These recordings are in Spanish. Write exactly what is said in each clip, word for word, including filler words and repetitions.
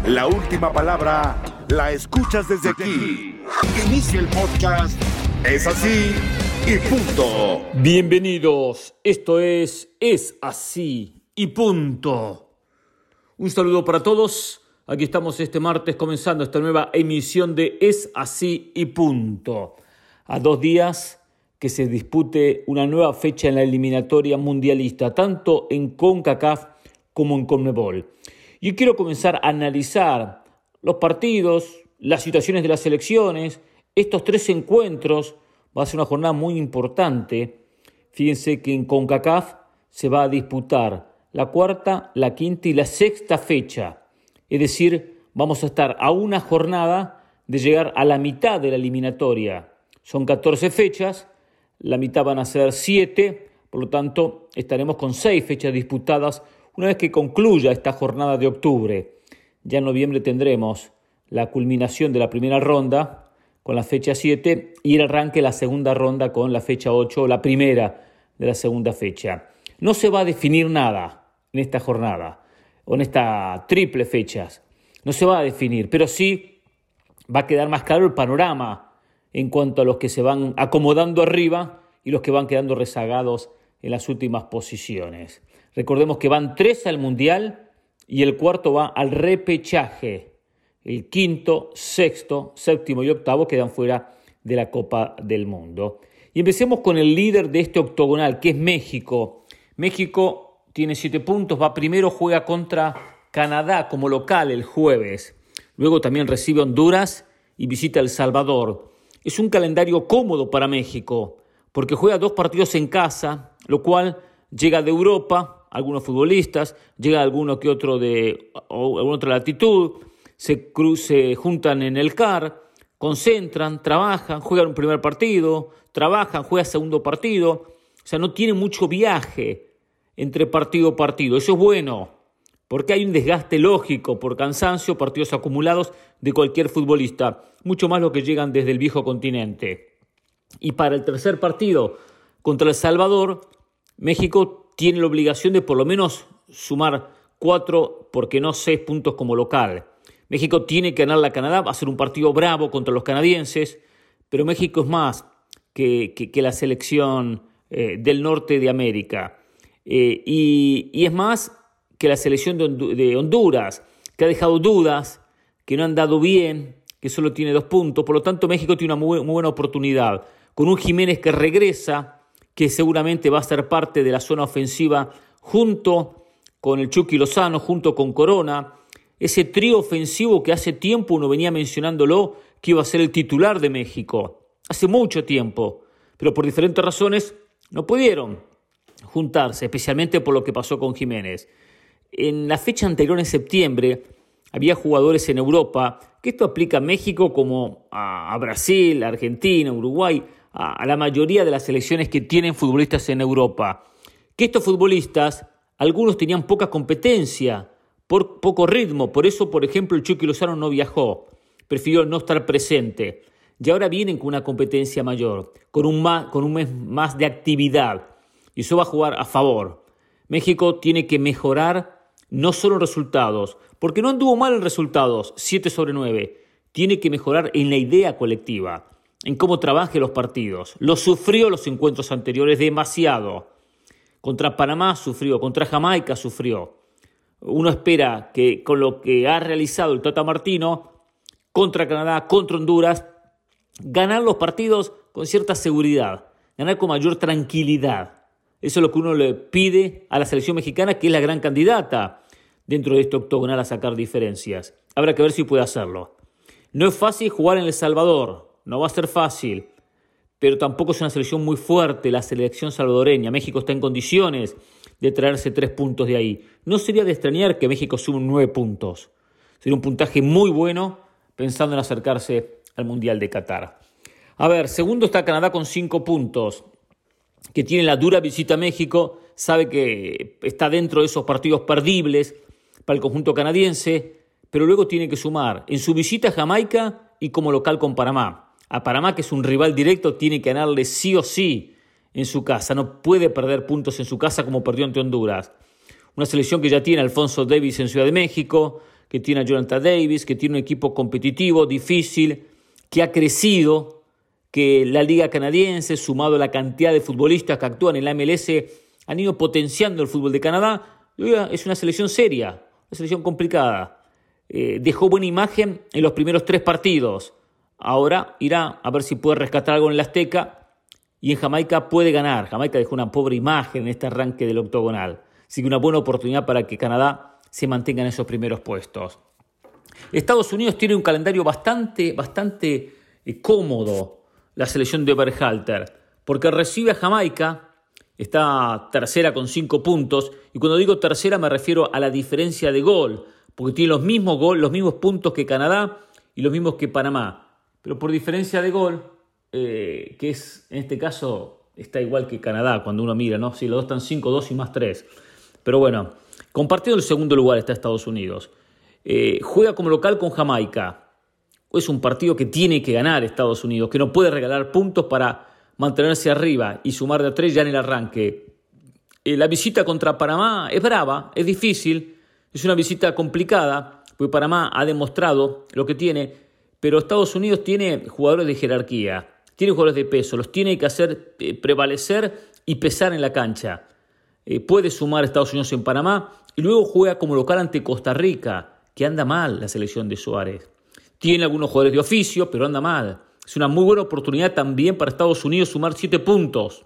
La última palabra la escuchas desde aquí. Inicia el podcast. Es así y punto. Bienvenidos. Esto es Es así y punto. Un saludo para todos. Aquí estamos este martes comenzando esta nueva emisión de Es así y punto. A dos días que se dispute una nueva fecha en la eliminatoria mundialista, tanto en CONCACAF como en CONMEBOL. Yo quiero comenzar a analizar los partidos, las situaciones de las selecciones, estos tres encuentros. Va a ser una jornada muy importante. Fíjense que en CONCACAF se va a disputar la cuarta, la quinta y la sexta fecha. Es decir, vamos a estar a una jornada de llegar a la mitad de la eliminatoria. Son catorce fechas, la mitad van a ser siete, por lo tanto estaremos con seis fechas disputadas una vez que concluya esta jornada de octubre. Ya en noviembre tendremos la culminación de la primera ronda con la fecha siete y el arranque de la segunda ronda con la fecha ocho, la primera de la segunda fecha. No se va a definir nada en esta jornada o en esta triple fechas. No se va a definir, pero sí va a quedar más claro el panorama en cuanto a los que se van acomodando arriba y los que van quedando rezagados en las últimas posiciones. Recordemos que van tres al Mundial y el cuarto va al repechaje. El quinto, sexto, séptimo y octavo quedan fuera de la Copa del Mundo. Y empecemos con el líder de este octogonal, que es México. México tiene siete puntos, va primero, juega contra Canadá como local el jueves. Luego también recibe Honduras y visita El Salvador. Es un calendario cómodo para México, porque juega dos partidos en casa, lo cual llega de Europa, algunos futbolistas, llega alguno que otro de o alguna otra latitud, se, cru- se juntan en el C A R, concentran, trabajan, juegan un primer partido, trabajan, juegan segundo partido. O sea, no tiene mucho viaje entre partido y partido. Eso es bueno, porque hay un desgaste lógico por cansancio, partidos acumulados de cualquier futbolista, mucho más los que llegan desde el viejo continente. Y para el tercer partido contra El Salvador, México tiene la obligación de por lo menos sumar cuatro, porque no seis puntos como local. México tiene que ganar a Canadá, va a ser un partido bravo contra los canadienses, pero México es más que, que, que la selección eh, del norte de América. Eh, y, y es más que la selección de, Hondu- de Honduras, que ha dejado dudas, que no han dado bien, que solo tiene dos puntos. Por lo tanto, México tiene una muy, muy buena oportunidad, con un Jiménez que regresa, que seguramente va a ser parte de la zona ofensiva junto con el Chucky Lozano, junto con Corona, ese trío ofensivo que hace tiempo uno venía mencionándolo, que iba a ser el titular de México, hace mucho tiempo, pero por diferentes razones no pudieron juntarse, especialmente por lo que pasó con Jiménez. En la fecha anterior, en septiembre, había jugadores en Europa, que esto aplica a México como a, a Brasil, a Argentina, Uruguay, a la mayoría de las selecciones que tienen futbolistas en Europa, que estos futbolistas, algunos tenían poca competencia, por poco ritmo, por eso, por ejemplo, el Chucky Lozano no viajó, prefirió no estar presente, y ahora vienen con una competencia mayor, con un, más, con un mes más de actividad, y eso va a jugar a favor. México tiene que mejorar no solo en resultados, porque no anduvo mal en resultados, siete sobre nueve, tiene que mejorar en la idea colectiva, en cómo trabaje los partidos. Lo sufrió los encuentros anteriores demasiado. Contra Panamá sufrió, contra Jamaica sufrió. Uno espera que con lo que ha realizado el Tata Martino, contra Canadá, contra Honduras, ganar los partidos con cierta seguridad, ganar con mayor tranquilidad. Eso es lo que uno le pide a la selección mexicana, que es la gran candidata dentro de este octogonal a sacar diferencias. Habrá que ver si puede hacerlo. No es fácil jugar en El Salvador. No va a ser fácil, pero tampoco es una selección muy fuerte la selección salvadoreña. México está en condiciones de traerse tres puntos de ahí. No sería de extrañar que México suba nueve puntos. Sería un puntaje muy bueno pensando en acercarse al Mundial de Qatar. A ver, segundo está Canadá con cinco puntos, que tiene la dura visita a México, sabe que está dentro de esos partidos perdibles para el conjunto canadiense, pero luego tiene que sumar en su visita a Jamaica y como local con Panamá. A Panamá, que es un rival directo, tiene que ganarle sí o sí en su casa. No puede perder puntos en su casa como perdió ante Honduras. Una selección que ya tiene a Alfonso Davies en Ciudad de México, que tiene a Jonathan Davis, que tiene un equipo competitivo, difícil, que ha crecido, que la liga canadiense, sumado a la cantidad de futbolistas que actúan en la M L S, han ido potenciando el fútbol de Canadá. Es una selección seria, una selección complicada. Eh, dejó buena imagen en los primeros tres partidos. Ahora irá a ver si puede rescatar algo en el Azteca y en Jamaica puede ganar. Jamaica dejó una pobre imagen en este arranque del octogonal. Así que una buena oportunidad para que Canadá se mantenga en esos primeros puestos. Estados Unidos tiene un calendario bastante, bastante eh, cómodo, la selección de Berhalter, porque recibe a Jamaica, está tercera con cinco puntos, y cuando digo tercera me refiero a la diferencia de gol, porque tiene los mismos gol, los mismos puntos que Canadá y los mismos que Panamá, pero por diferencia de gol, eh, que es en este caso está igual que Canadá cuando uno mira, ¿no? Sí, los dos están cinco dos y más tres, pero bueno, compartiendo el segundo lugar está Estados Unidos. Eh, juega como local con Jamaica. Es un partido que tiene que ganar Estados Unidos, que no puede regalar puntos para mantenerse arriba y sumar de a tres ya en el arranque. Eh, la visita contra Panamá es brava, es difícil, es una visita complicada, porque Panamá ha demostrado lo que tiene, pero Estados Unidos tiene jugadores de jerarquía, tiene jugadores de peso, los tiene que hacer eh, prevalecer y pesar en la cancha. Eh, puede sumar Estados Unidos en Panamá y luego juega como local ante Costa Rica, que anda mal la selección de Suárez. Tiene algunos jugadores de oficio, pero anda mal. Es una muy buena oportunidad también para Estados Unidos sumar siete puntos,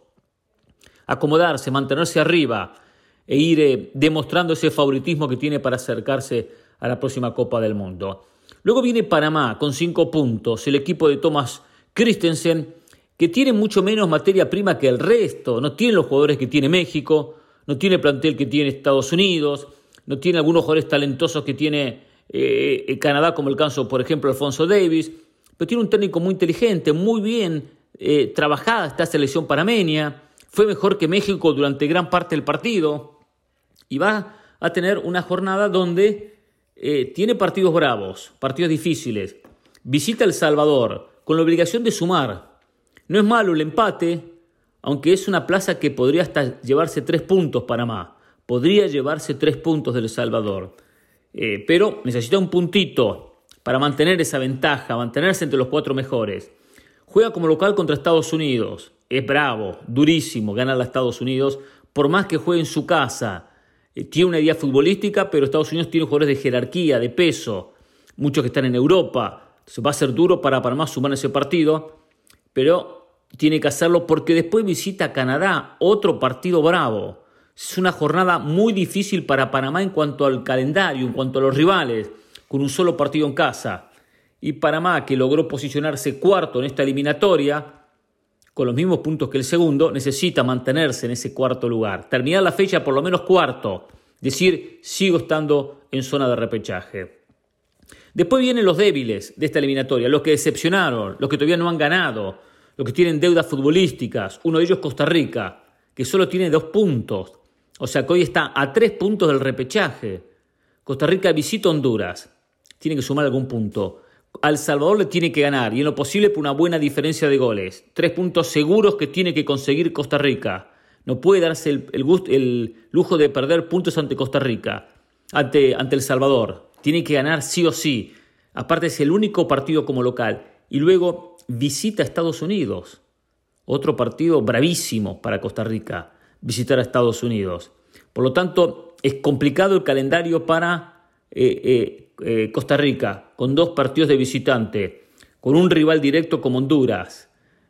acomodarse, mantenerse arriba e ir eh, demostrando ese favoritismo que tiene para acercarse a la próxima Copa del Mundo. Luego viene Panamá con cinco puntos, el equipo de Thomas Christensen, que tiene mucho menos materia prima que el resto. No tiene los jugadores que tiene México, no tiene el plantel que tiene Estados Unidos, no tiene algunos jugadores talentosos que tiene eh, Canadá, como el caso, por ejemplo, Alfonso Davis, pero tiene un técnico muy inteligente, muy bien eh, trabajada esta selección panameña, fue mejor que México durante gran parte del partido y va a tener una jornada donde eh, tiene partidos bravos, partidos difíciles. Visita El Salvador con la obligación de sumar. No es malo el empate, aunque es una plaza que podría hasta llevarse tres puntos Panamá. Podría llevarse tres puntos del El Salvador. Eh, pero necesita un puntito para mantener esa ventaja, mantenerse entre los cuatro mejores. Juega como local contra Estados Unidos. Es bravo, durísimo ganar a Estados Unidos, por más que juegue en su casa. Eh, tiene una idea futbolística, pero Estados Unidos tiene jugadores de jerarquía, de peso. Muchos que están en Europa. Entonces va a ser duro para Panamá sumar ese partido, pero tiene que hacerlo porque después visita a Canadá, otro partido bravo. Es una jornada muy difícil para Panamá en cuanto al calendario, en cuanto a los rivales, con un solo partido en casa. Y Panamá, que logró posicionarse cuarto en esta eliminatoria, con los mismos puntos que el segundo, necesita mantenerse en ese cuarto lugar. Terminar la fecha por lo menos cuarto, decir, sigo estando en zona de repechaje. Después vienen los débiles de esta eliminatoria, los que decepcionaron, los que todavía no han ganado, los que tienen deudas futbolísticas. Uno de ellos Costa Rica, que solo tiene dos puntos. O sea que hoy está a tres puntos del repechaje. Costa Rica visita Honduras. Tiene que sumar algún punto. A El Salvador le tiene que ganar y en lo posible por una buena diferencia de goles. Tres puntos seguros que tiene que conseguir Costa Rica. No puede darse el, el, gusto, el lujo de perder puntos ante Costa Rica, ante, ante El Salvador. Tiene que ganar sí o sí. Aparte es el único partido como local. Y luego visita a Estados Unidos. Otro partido bravísimo para Costa Rica, visitar a Estados Unidos. Por lo tanto, es complicado el calendario para eh, eh, eh, Costa Rica, con dos partidos de visitante, con un rival directo como Honduras.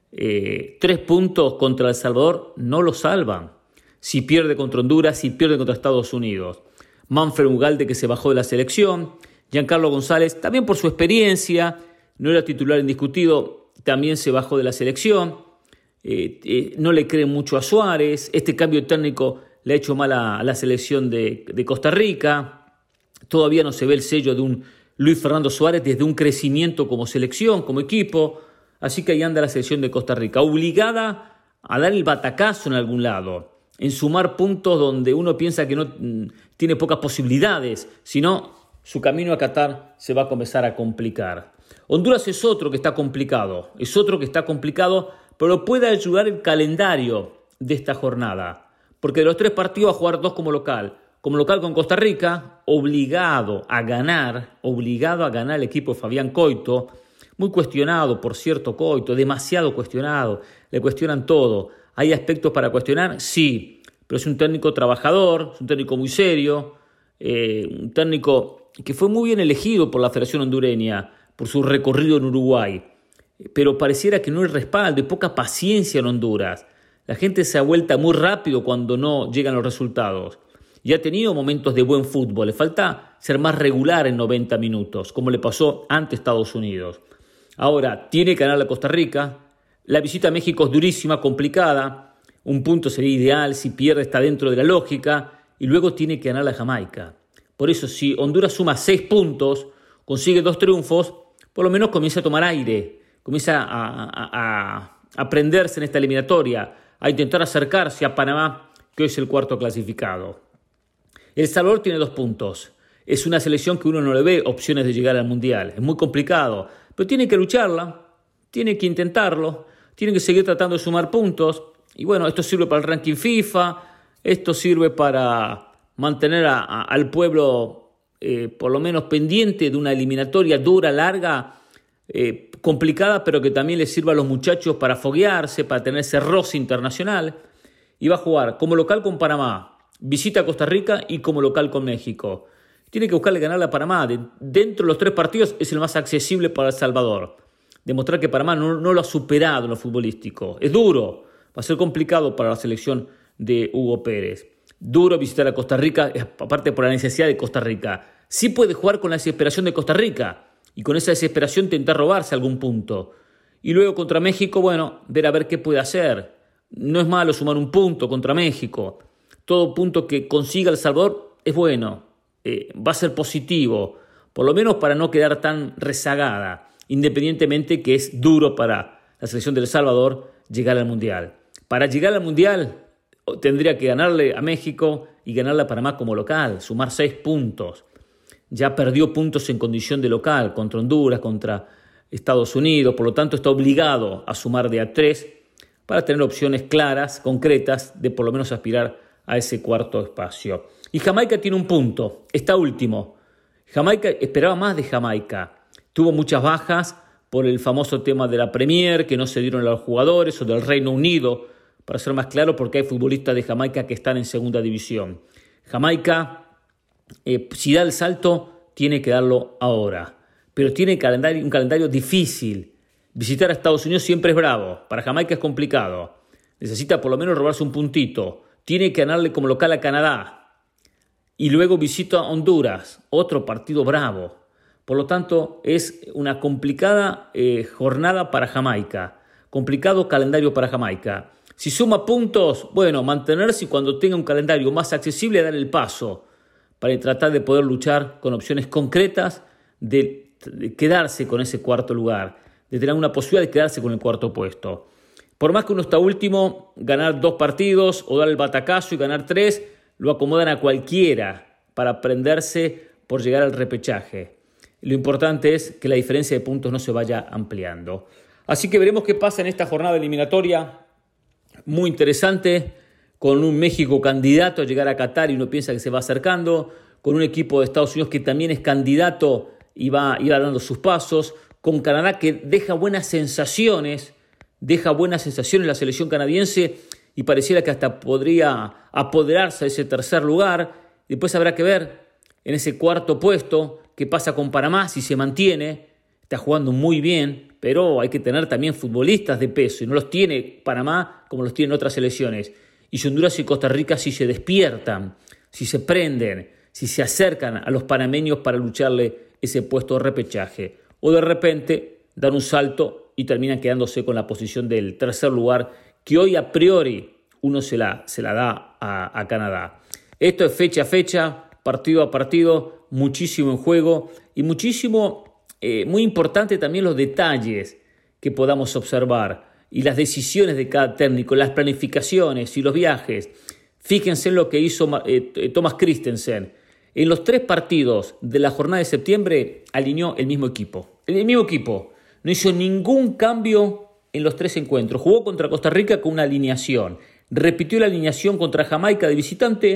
Eh, tres puntos contra El Salvador no lo salvan. Si pierde contra Honduras, si pierde contra Estados Unidos. Manfred Ugalde, que se bajó de la selección. Giancarlo González, también por su experiencia, no era titular indiscutido, también se bajó de la selección. Eh, eh, no le creen mucho a Suárez. Este cambio técnico le ha hecho mal a, a la selección de, de Costa Rica. Todavía no se ve el sello de un Luis Fernando Suárez desde un crecimiento como selección, como equipo. Así que ahí anda la selección de Costa Rica, obligada a dar el batacazo en algún lado, en sumar puntos donde uno piensa que no mm, tiene pocas posibilidades, sino su camino a Qatar se va a comenzar a complicar. Honduras es otro que está complicado, es otro que está complicado, pero puede ayudar el calendario de esta jornada, porque de los tres partidos va a jugar dos como local, como local con Costa Rica, obligado a ganar, obligado a ganar el equipo de Fabián Coito, muy cuestionado, por cierto, Coito, demasiado cuestionado, le cuestionan todo. ¿Hay aspectos para cuestionar? Sí, pero es un técnico trabajador, es un técnico muy serio, eh, un técnico que fue muy bien elegido por la Federación Hondureña, por su recorrido en Uruguay, pero pareciera que no hay respaldo, hay poca paciencia en Honduras. La gente se ha vuelto muy rápido cuando no llegan los resultados. Y ha tenido momentos de buen fútbol. Le falta ser más regular en noventa minutos, como le pasó ante Estados Unidos. Ahora, tiene que ganar a Costa Rica. La visita a México es durísima, complicada. Un punto sería ideal, si pierde está dentro de la lógica. Y luego tiene que ganar a Jamaica. Por eso, si Honduras suma seis puntos, consigue dos triunfos, por lo menos comienza a tomar aire. Comienza a, a, a prenderse en esta eliminatoria, a intentar acercarse a Panamá, que hoy es el cuarto clasificado. El Salvador tiene dos puntos. Es una selección que uno no le ve opciones de llegar al Mundial. Es muy complicado, pero tiene que lucharla, tiene que intentarlo, tiene que seguir tratando de sumar puntos. Y bueno, esto sirve para el ranking FIFA, esto sirve para mantener a, a, al pueblo eh, por lo menos pendiente de una eliminatoria dura, larga, eh, complicada, pero que también le sirva a los muchachos para foguearse, para tener ese roce internacional. Y va a jugar como local con Panamá, visita a Costa Rica y como local con México. Tiene que buscarle ganarle a Panamá. De, dentro de los tres partidos es el más accesible para El Salvador. Demostrar que Panamá no, no lo ha superado en lo futbolístico. Es duro. Va a ser complicado para la selección de Hugo Pérez. Duro visitar a Costa Rica, aparte por la necesidad de Costa Rica. Sí puede jugar con la desesperación de Costa Rica. Y con esa desesperación intentar robarse algún punto. Y luego contra México, bueno, ver a ver qué puede hacer. No es malo sumar un punto contra México. Todo punto que consiga El Salvador es bueno, eh, va a ser positivo, por lo menos para no quedar tan rezagada, independientemente que es duro para la selección de El Salvador llegar al Mundial. Para llegar al Mundial tendría que ganarle a México y ganarle a Panamá como local, sumar seis puntos. Ya perdió puntos en condición de local contra Honduras, contra Estados Unidos, por lo tanto está obligado a sumar de a tres para tener opciones claras, concretas, de por lo menos aspirar a ese cuarto espacio. Y Jamaica tiene un punto, está último. Jamaica, esperaba más de Jamaica. Tuvo muchas bajas por el famoso tema de la Premier, que no se dieron a los jugadores, o del Reino Unido, para ser más claro, porque hay futbolistas de Jamaica que están en segunda división. Jamaica, eh, si da el salto, tiene que darlo ahora. Pero tiene calendario, un calendario difícil. Visitar a Estados Unidos siempre es bravo. Para Jamaica es complicado. Necesita por lo menos robarse un puntito. Tiene que ganarle como local a Canadá. Y luego visita a Honduras, otro partido bravo. Por lo tanto, es una complicada eh, jornada para Jamaica. Complicado calendario para Jamaica. Si suma puntos, bueno, mantenerse y cuando tenga un calendario más accesible, dar el paso para tratar de poder luchar con opciones concretas de, de quedarse con ese cuarto lugar, de tener una posibilidad de quedarse con el cuarto puesto. Por más que uno está último, ganar dos partidos o dar el batacazo y ganar tres, lo acomodan a cualquiera para prenderse por llegar al repechaje. Lo importante es que la diferencia de puntos no se vaya ampliando. Así que veremos qué pasa en esta jornada eliminatoria. Muy interesante, con un México candidato a llegar a Qatar y uno piensa que se va acercando, con un equipo de Estados Unidos que también es candidato y va, y va dando sus pasos, con Canadá que deja buenas sensaciones, deja buenas sensaciones la selección canadiense y pareciera que hasta podría apoderarse de ese tercer lugar. Después habrá que ver en ese cuarto puesto qué pasa con Panamá, si se mantiene. Está jugando muy bien, pero hay que tener también futbolistas de peso y no los tiene Panamá como los tienen otras selecciones. Y si Honduras y Costa Rica si se despiertan, si se prenden, si se acercan a los panameños para lucharle ese puesto de repechaje. O de repente dan un salto y terminan quedándose con la posición del tercer lugar, que hoy a priori uno se la, se la da a, a Canadá. Esto es fecha a fecha, partido a partido, muchísimo en juego y muchísimo, eh, muy importante también los detalles que podamos observar y las decisiones de cada técnico, las planificaciones y los viajes. Fíjense en lo que hizo eh, Thomas Christensen. En los tres partidos de la jornada de septiembre alineó el mismo equipo. El mismo equipo. No hizo ningún cambio en los tres encuentros. Jugó contra Costa Rica con una alineación. Repitió la alineación contra Jamaica de visitante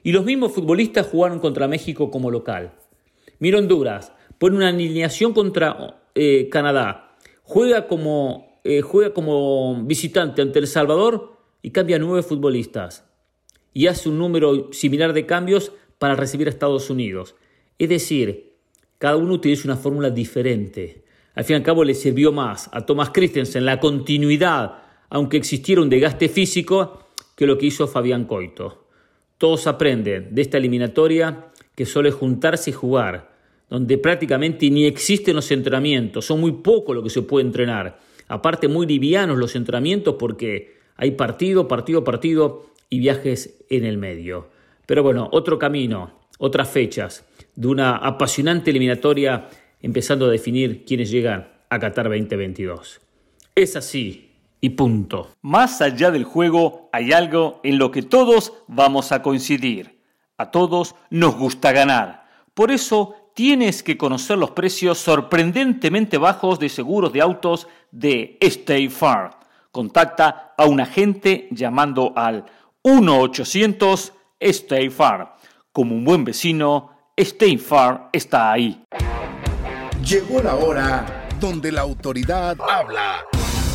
Y los mismos futbolistas jugaron contra México como local. Mira Honduras, pone una alineación contra eh, Canadá, juega como, eh, juega como visitante ante El Salvador y cambia nueve futbolistas. Y hace un número similar de cambios para recibir a Estados Unidos. Es decir, cada uno utiliza una fórmula diferente. Al fin y al cabo le sirvió más a Thomas Christensen la continuidad, aunque existiera un desgaste físico, que lo que hizo Fabián Coito. Todos aprenden de esta eliminatoria que solo es juntarse y jugar, donde prácticamente ni existen los entrenamientos, son muy poco lo que se puede entrenar. Aparte muy livianos los entrenamientos porque hay partido, partido, partido y viajes en el medio. Pero bueno, otro camino, otras fechas de una apasionante eliminatoria empezando a definir quiénes llegan a Qatar veinte veintidós. Es así. Y punto. Más allá del juego hay algo en lo que todos vamos a coincidir. A todos nos gusta ganar. Por eso tienes que conocer los precios sorprendentemente bajos de seguros de autos de State Farm. Contacta a un agente llamando al uno ochocientos State Farm. Como un buen vecino, State Farm está ahí. Llegó la hora donde la autoridad habla.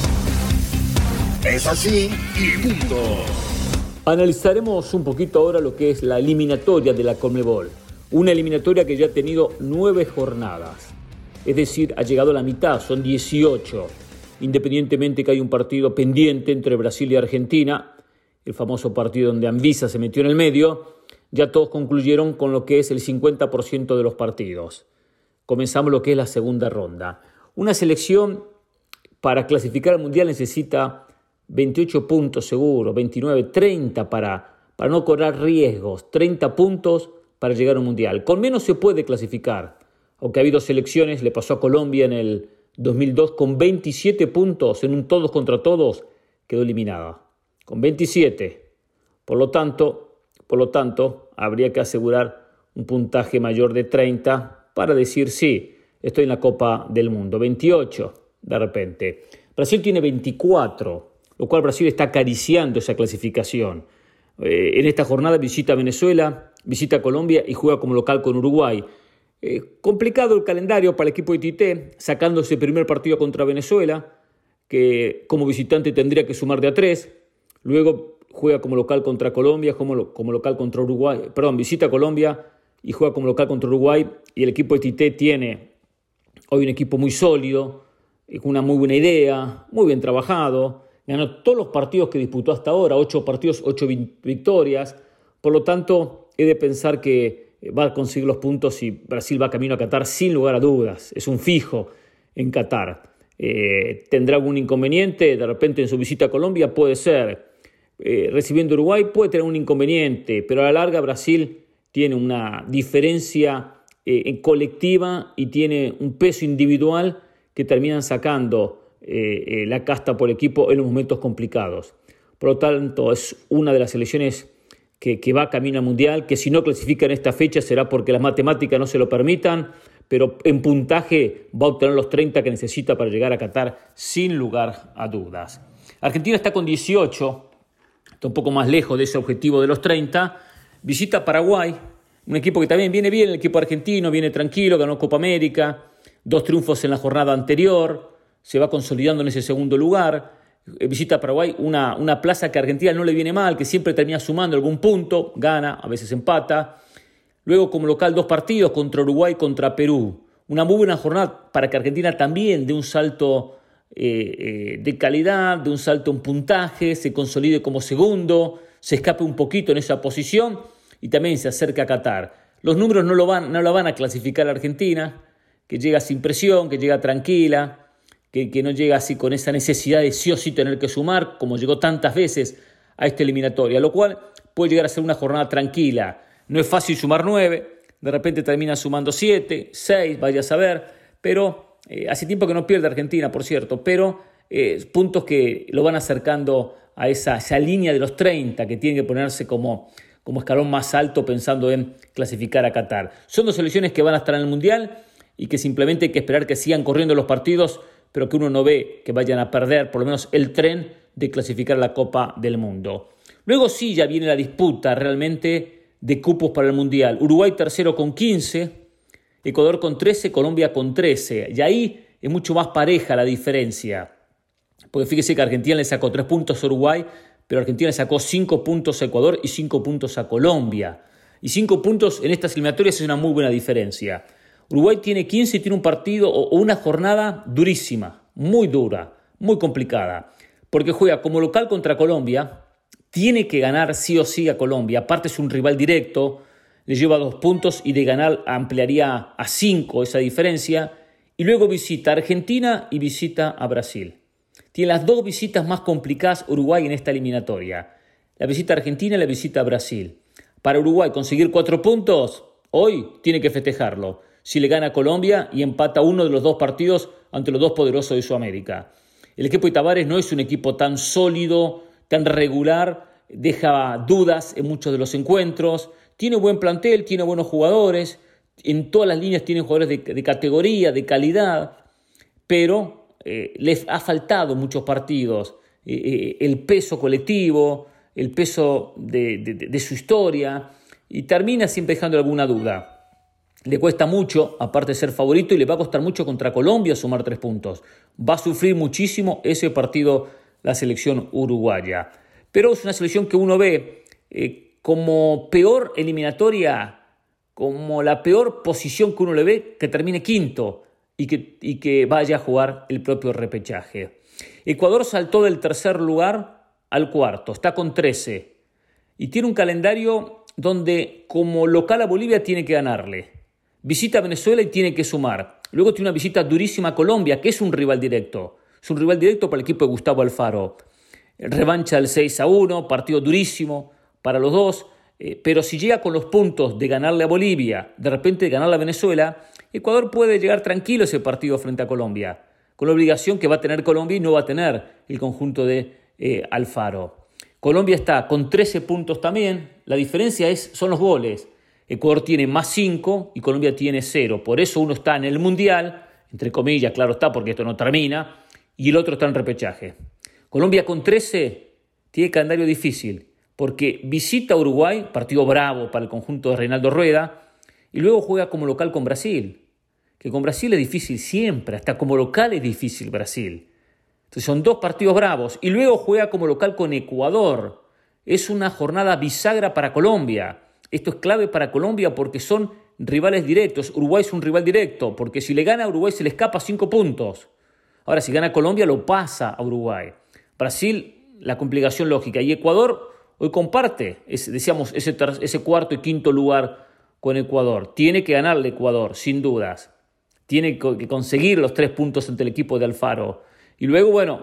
Es así y punto. Analizaremos un poquito ahora lo que es la eliminatoria de la Conmebol. Una eliminatoria que ya ha tenido nueve jornadas. Es decir, ha llegado a la mitad, son dieciocho. Independientemente que hay un partido pendiente entre Brasil y Argentina, el famoso partido donde Anvisa se metió en el medio, ya todos concluyeron con lo que es el cincuenta por ciento de los partidos. Comenzamos lo que es la segunda ronda. Una selección para clasificar al Mundial necesita veintiocho puntos seguro, veintinueve, treinta para, para no correr riesgos, treinta puntos para llegar a un Mundial. Con menos se puede clasificar, aunque ha habido selecciones, le pasó a Colombia en el dos mil dos con veintisiete puntos en un todos contra todos, quedó eliminada, con veintisiete. Por lo tanto, por lo tanto, habría que asegurar un puntaje mayor de treinta para decir sí, estoy en la Copa del Mundo. veintiocho de repente. Brasil tiene veinticuatro. Lo cual Brasil está acariciando esa clasificación. Eh, en esta jornada visita a Venezuela, visita a Colombia y juega como local con Uruguay. Eh, complicado el calendario para el equipo de Tite, sacando ese primer partido contra Venezuela, que como visitante tendría que sumar de a tres. Luego juega como local contra Colombia, como, como local contra Uruguay. Perdón, visita a Colombia y juega como local contra Uruguay. Y el equipo de Tite tiene hoy un equipo muy sólido, con una muy buena idea, muy bien trabajado. Ganó todos los partidos que disputó hasta ahora, ocho partidos, ocho victorias. Por lo tanto, he de pensar que va a conseguir los puntos y Brasil va camino a Qatar sin lugar a dudas. Es un fijo en Qatar. Eh, ¿Tendrá algún inconveniente? De repente en su visita a Colombia puede ser. Eh, recibiendo Uruguay puede tener un inconveniente, pero a la larga Brasil tiene una diferencia eh, colectiva y tiene un peso individual que terminan sacando Eh, eh, la casta por equipo en los momentos complicados. Por lo tanto, es una de las selecciones que, que va camino al Mundial, que si no clasifica en esta fecha será porque las matemáticas no se lo permitan, pero en puntaje va a obtener los treinta que necesita para llegar a Qatar sin lugar a dudas. Argentina está con dieciocho, está un poco más lejos de ese objetivo de los treinta, visita Paraguay, un equipo que también viene bien, el equipo argentino viene tranquilo, ganó Copa América, dos triunfos en la jornada anterior, se va consolidando en ese segundo lugar. Visita a Paraguay, una, una plaza que a Argentina no le viene mal, que siempre termina sumando algún punto, gana, a veces empata. Luego como local dos partidos contra Uruguay, contra Perú. Una muy buena jornada para que Argentina también dé un salto eh, eh, de calidad, de un salto en puntaje, se consolide como segundo, se escape un poquito en esa posición y también se acerca a Qatar. Los números no lo van, no la van a clasificar a Argentina, que llega sin presión, que llega tranquila, Que, que no llega así con esa necesidad de sí o sí tener que sumar, como llegó tantas veces a esta eliminatoria, lo cual puede llegar a ser una jornada tranquila. No es fácil sumar nueve, de repente termina sumando siete, seis, vaya a saber, pero eh, hace tiempo que no pierde Argentina, por cierto, pero eh, puntos que lo van acercando a esa, esa línea de los treinta que tiene que ponerse como, como escalón más alto pensando en clasificar a Qatar. Son dos selecciones que van a estar en el Mundial y que simplemente hay que esperar que sigan corriendo los partidos, pero que uno no ve que vayan a perder por lo menos el tren de clasificar a la Copa del Mundo. Luego sí ya viene la disputa realmente de cupos para el Mundial. Uruguay tercero con quince, Ecuador con trece, Colombia con trece. Y ahí es mucho más pareja la diferencia. Porque fíjese que Argentina le sacó tres puntos a Uruguay, pero Argentina le sacó cinco puntos a Ecuador y cinco puntos a Colombia. Y cinco puntos en estas eliminatorias es una muy buena diferencia. Uruguay tiene quince y tiene un partido o una jornada durísima, muy dura, muy complicada. Porque juega como local contra Colombia, tiene que ganar sí o sí a Colombia. Aparte es un rival directo, le lleva dos puntos y de ganar ampliaría a cinco esa diferencia. Y luego visita a Argentina y visita a Brasil. Tiene las dos visitas más complicadas Uruguay en esta eliminatoria. La visita a Argentina y la visita a Brasil. Para Uruguay conseguir cuatro puntos, hoy tiene que festejarlo. Si le gana a Colombia y empata uno de los dos partidos ante los dos poderosos de Sudamérica. El equipo de Tabárez no es un equipo tan sólido, tan regular, deja dudas en muchos de los encuentros. Tiene buen plantel, tiene buenos jugadores. En todas las líneas tiene jugadores de, de categoría, de calidad. Pero eh, les ha faltado muchos partidos. Eh, eh, el peso colectivo, el peso de, de, de su historia. Y termina siempre dejando alguna duda. Le cuesta mucho, aparte de ser favorito, y le va a costar mucho contra Colombia sumar tres puntos. Va a sufrir muchísimo ese partido la selección uruguaya. Pero es una selección que uno ve eh, como peor eliminatoria, como la peor posición que uno le ve, que termine quinto y que, y que vaya a jugar el propio repechaje. Ecuador saltó del tercer lugar al cuarto, está con trece y tiene un calendario donde como local a Bolivia tiene que ganarle. Visita a Venezuela y tiene que sumar. Luego tiene una visita durísima a Colombia, que es un rival directo. Es un rival directo para el equipo de Gustavo Alfaro. Revancha del seis a uno, partido durísimo para los dos. Eh, pero si llega con los puntos de ganarle a Bolivia, de repente de ganarle a Venezuela, Ecuador puede llegar tranquilo a ese partido frente a Colombia. Con la obligación que va a tener Colombia y no va a tener el conjunto de eh, Alfaro. Colombia está con trece puntos también. La diferencia es, son los goles. Ecuador tiene más cinco y Colombia tiene cero. Por eso uno está en el Mundial, entre comillas, claro está, porque esto no termina, y el otro está en repechaje. Colombia con trece tiene calendario difícil, porque visita a Uruguay, partido bravo para el conjunto de Reinaldo Rueda, y luego juega como local con Brasil, que con Brasil es difícil siempre, hasta como local es difícil Brasil. Entonces son dos partidos bravos, y luego juega como local con Ecuador. Es una jornada bisagra para Colombia. Esto es clave para Colombia porque son rivales directos. Uruguay es un rival directo, porque si le gana a Uruguay se le escapa cinco puntos. Ahora, si gana Colombia, lo pasa a Uruguay. Brasil, la complicación lógica. Y Ecuador hoy comparte, ese, decíamos, ese, ter- ese cuarto y quinto lugar con Ecuador. Tiene que ganarle Ecuador, sin dudas. Tiene que conseguir los tres puntos ante el equipo de Alfaro. Y luego, bueno,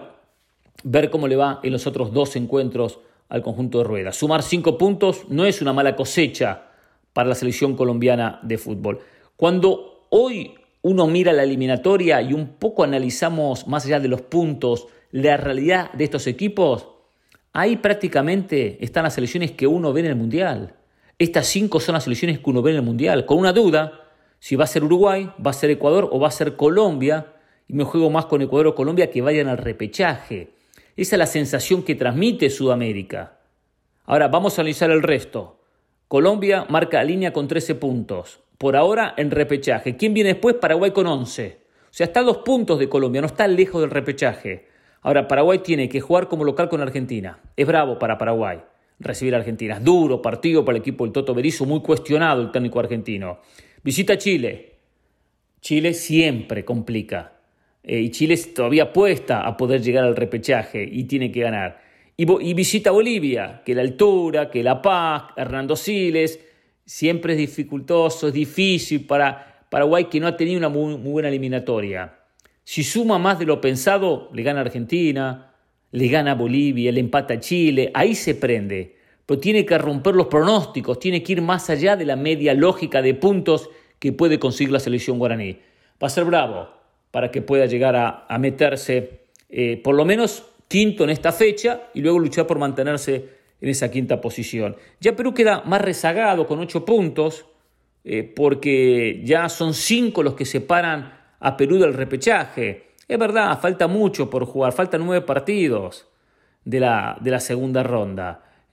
ver cómo le va en los otros dos encuentros al conjunto de Rueda. Sumar cinco puntos no es una mala cosecha para la selección colombiana de fútbol. Cuando hoy uno mira la eliminatoria y un poco analizamos más allá de los puntos, la realidad de estos equipos, ahí prácticamente están las selecciones que uno ve en el Mundial. Estas cinco son las selecciones que uno ve en el Mundial, con una duda, si va a ser Uruguay, va a ser Ecuador o va a ser Colombia, y me juego más con Ecuador o Colombia que vayan al repechaje. Esa es la sensación que transmite Sudamérica. Ahora vamos a analizar el resto. Colombia marca línea con trece puntos. Por ahora en repechaje. ¿Quién viene después? Paraguay con once. O sea, está a dos puntos de Colombia, no está lejos del repechaje. Ahora Paraguay tiene que jugar como local con Argentina. Es bravo para Paraguay recibir a Argentina. Es duro partido para el equipo del Toto Berizzo, muy cuestionado el técnico argentino. Visita Chile. Chile siempre complica. Eh, y Chile todavía apuesta a poder llegar al repechaje y tiene que ganar. Y, y visita Bolivia, que la altura, que La Paz, Hernando Siles, siempre es dificultoso, es difícil para Paraguay, que no ha tenido una muy, muy buena eliminatoria. Si suma más de lo pensado, le gana a Argentina, le gana a Bolivia, le empata a Chile, ahí se prende. Pero tiene que romper los pronósticos, tiene que ir más allá de la media lógica de puntos que puede conseguir la selección guaraní. Va a ser bravo para que pueda llegar a, a meterse eh, por lo menos quinto en esta fecha y luego luchar por mantenerse en esa quinta posición. Ya Perú queda más rezagado con ocho puntos eh, porque ya son cinco los que separan a Perú del repechaje. Es verdad, falta mucho por jugar, faltan nueve partidos de la, de la segunda ronda.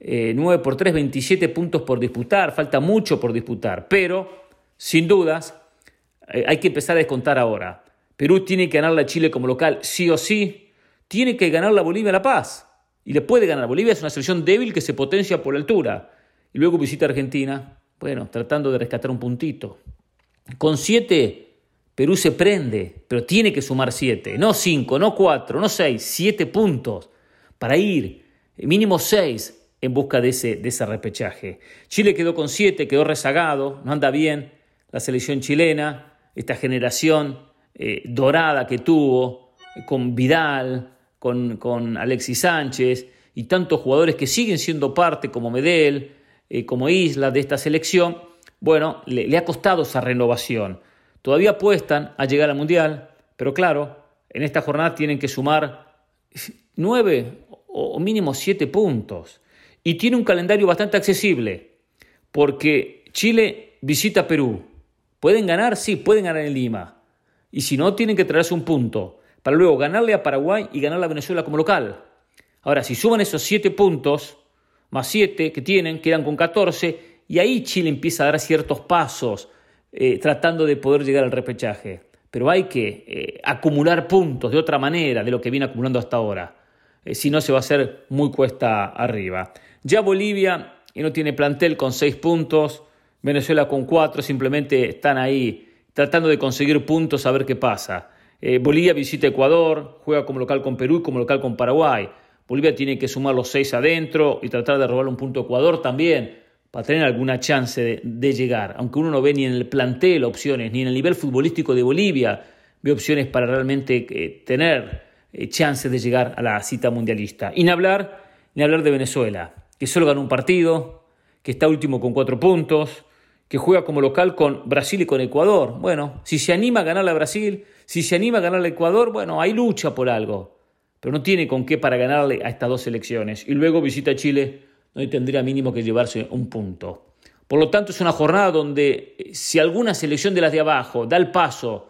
eh, nueve por tres, veintisiete puntos por disputar, falta mucho por disputar, pero sin dudas eh, hay que empezar a descontar ahora. Perú tiene que ganarle a Chile como local sí o sí, tiene que ganarle a Bolivia a La Paz, y le puede ganar. Bolivia es una selección débil que se potencia por la altura, y luego visita Argentina, bueno, tratando de rescatar un puntito. Con siete, Perú se prende, pero tiene que sumar siete, no cinco, no cuatro, no seis, siete puntos para ir, mínimo seis, en busca de ese, de ese repechaje. Chile quedó con siete, quedó rezagado, no anda bien la selección chilena, esta generación eh, dorada que tuvo, eh, con Vidal, con, con Alexis Sánchez y tantos jugadores que siguen siendo parte, como Medel, eh, como Isla, de esta selección. Bueno, le, le ha costado esa renovación. Todavía apuestan a llegar al Mundial, pero claro, en esta jornada tienen que sumar nueve o mínimo siete puntos. Y tiene un calendario bastante accesible, porque Chile visita a Perú. ¿Pueden ganar? Sí, pueden ganar en Lima. Y si no, tienen que traerse un punto, para luego ganarle a Paraguay y ganarle a Venezuela como local. Ahora, si suman esos siete puntos, más siete que tienen, quedan con catorce, y ahí Chile empieza a dar ciertos pasos, eh, tratando de poder llegar al repechaje. Pero hay que eh, acumular puntos de otra manera de lo que viene acumulando hasta ahora. Eh, si no, se va a hacer muy cuesta arriba. Ya Bolivia eh, no tiene plantel, con seis puntos, Venezuela con cuatro, simplemente están ahí tratando de conseguir puntos a ver qué pasa. Eh, Bolivia visita Ecuador, juega como local con Perú y como local con Paraguay. Bolivia tiene que sumar los seis adentro y tratar de robarle un punto a Ecuador también, para tener alguna chance de, de llegar. Aunque uno no ve ni en el plantel opciones, ni en el nivel futbolístico de Bolivia ve opciones para realmente eh, tener eh, chances de llegar a la cita mundialista. Y ni hablar, ni hablar de Venezuela, que solo ganó un partido, que está último con cuatro puntos, que juega como local con Brasil y con Ecuador. Bueno, si se anima a ganarle a Brasil, si se anima a ganarle a Ecuador, bueno, hay lucha por algo, pero no tiene con qué para ganarle a estas dos selecciones. Y luego visita a Chile, donde tendría mínimo que llevarse un punto. Por lo tanto, es una jornada donde si alguna selección de las de abajo da el paso,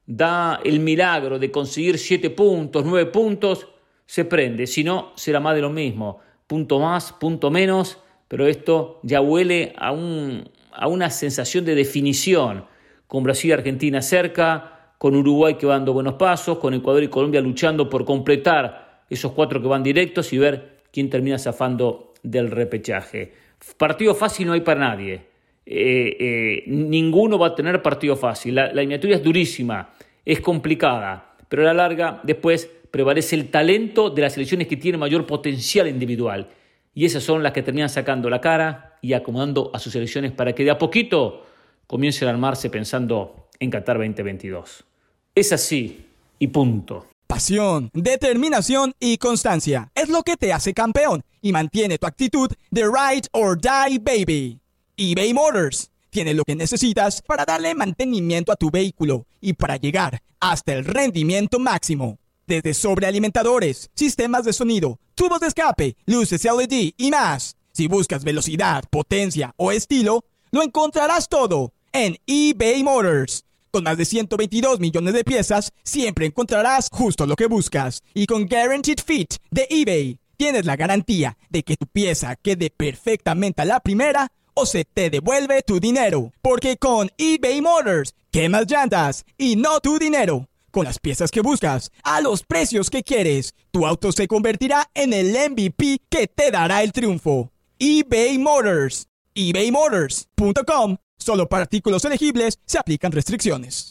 da el milagro de conseguir siete puntos, nueve puntos, se prende. Si no, será más de lo mismo. Punto más, punto menos, pero esto ya huele a, un, a una sensación de definición. Con Brasil y Argentina cerca, con Uruguay que va dando buenos pasos, con Ecuador y Colombia luchando por completar esos cuatro que van directos y ver quién termina zafando del repechaje. Partido fácil no hay para nadie. Eh, eh, ninguno va a tener partido fácil. La, la eliminatoria es durísima, es complicada, pero a la larga después prevalece el talento de las selecciones que tienen mayor potencial individual. Y esas son las que terminan sacando la cara y acomodando a sus selecciones para que de a poquito comiencen a armarse pensando en Qatar veinte veintidós. Es así y punto. Pasión, determinación y constancia es lo que te hace campeón y mantiene tu actitud de ride or die, baby. eBay Motors tiene lo que necesitas para darle mantenimiento a tu vehículo y para llegar hasta el rendimiento máximo. Desde sobrealimentadores, sistemas de sonido, tubos de escape, luces L E D y más. Si buscas velocidad, potencia o estilo, lo encontrarás todo en eBay Motors. Con más de ciento veintidós millones de piezas, siempre encontrarás justo lo que buscas. Y con Guaranteed Fit de eBay, tienes la garantía de que tu pieza quede perfectamente a la primera o se te devuelve tu dinero. Porque con eBay Motors, quemas llantas y no tu dinero. Con las piezas que buscas, a los precios que quieres, tu auto se convertirá en el M V P que te dará el triunfo. eBay Motors. ebay motors punto com. Solo para artículos elegibles se aplican restricciones.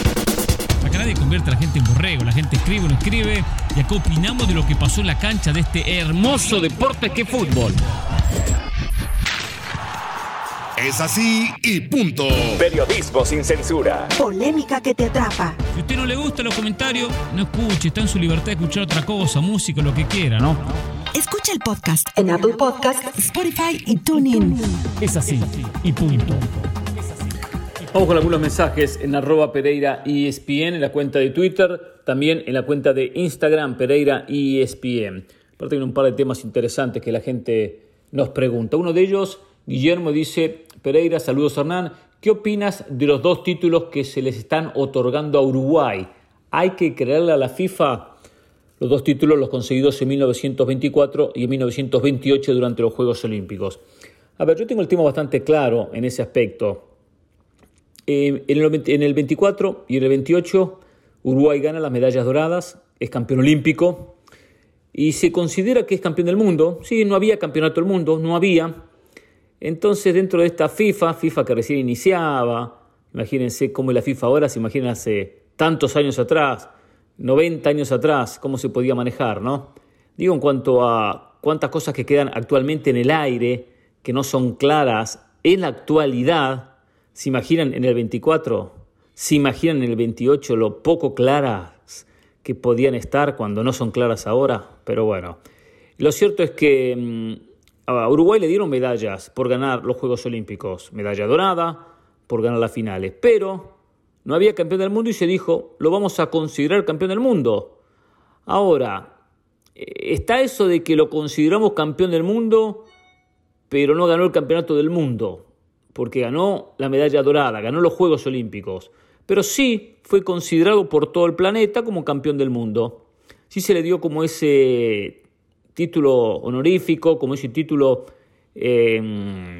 Acá nadie convierte a la gente en borrego, la gente escribe o no escribe, y acá opinamos de lo que pasó en la cancha de este hermoso deporte que es fútbol. Es así y punto. Periodismo sin censura. Polémica que te atrapa. Si a usted no le gustan los comentarios, no escuche, está en su libertad de escuchar otra cosa, música, lo que quiera, ¿no? Escucha el podcast en Apple Podcasts, Spotify y TuneIn. Es así y punto. Vamos con algunos mensajes en arroba Pereira E S P N, en la cuenta de Twitter, también en la cuenta de Instagram, Pereira E S P N. Aparte hay un par de temas interesantes que la gente nos pregunta. Uno de ellos, Guillermo, dice: Pereira, saludos Hernán, ¿qué opinas de los dos títulos que se les están otorgando a Uruguay? ¿Hay que creerle a la FIFA? Los dos títulos los conseguidos en mil novecientos veinticuatro y en mil novecientos veintiocho durante los Juegos Olímpicos. A ver, yo tengo el tema bastante claro en ese aspecto. Eh, en, el, en el veinticuatro y en el veintiocho Uruguay gana las medallas doradas, es campeón olímpico y se considera que es campeón del mundo. Sí, no había campeonato del mundo, no había. Entonces dentro de esta FIFA, FIFA que recién iniciaba, imagínense cómo es la FIFA ahora, se imaginan hace tantos años atrás, noventa años atrás, cómo se podía manejar, ¿no? Digo, en cuanto a cuántas cosas que quedan actualmente en el aire, que no son claras en la actualidad. ¿Se imaginan en el veinticuatro? ¿Se imaginan en el veintiocho lo poco claras que podían estar cuando no son claras ahora? Pero bueno, lo cierto es que mmm, a Uruguay le dieron medallas por ganar los Juegos Olímpicos. Medalla dorada por ganar las finales. Pero no había campeón del mundo y se dijo, lo vamos a considerar campeón del mundo. Ahora, está eso de que lo consideramos campeón del mundo, pero no ganó el campeonato del mundo, porque ganó la medalla dorada, ganó los Juegos Olímpicos, pero sí fue considerado por todo el planeta como campeón del mundo. Sí se le dio como ese título honorífico, como ese título, eh,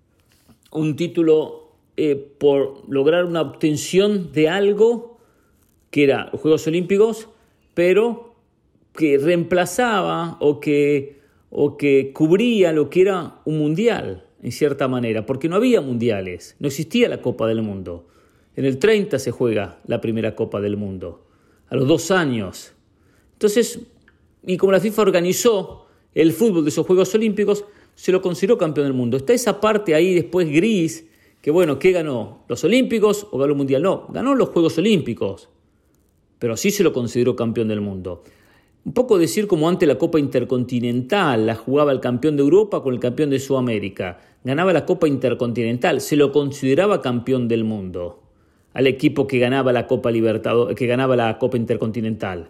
un título eh, por lograr una obtención de algo que era los Juegos Olímpicos, pero que reemplazaba o que, o que cubría lo que era un mundial, en cierta manera, porque no había mundiales, no existía la Copa del Mundo. En el treinta se juega la primera Copa del Mundo, a los dos años. Entonces, y como la FIFA organizó el fútbol de esos Juegos Olímpicos, se lo consideró campeón del mundo. Está esa parte ahí después gris, que bueno, ¿qué ganó? ¿Los Olímpicos o ganó el Mundial? No, ganó los Juegos Olímpicos, pero sí se lo consideró campeón del mundo. Un poco decir como antes la Copa Intercontinental, la jugaba el campeón de Europa con el campeón de Sudamérica. Ganaba la Copa Intercontinental, se lo consideraba campeón del mundo al equipo que ganaba la Copa Libertadores, que ganaba la Copa Intercontinental.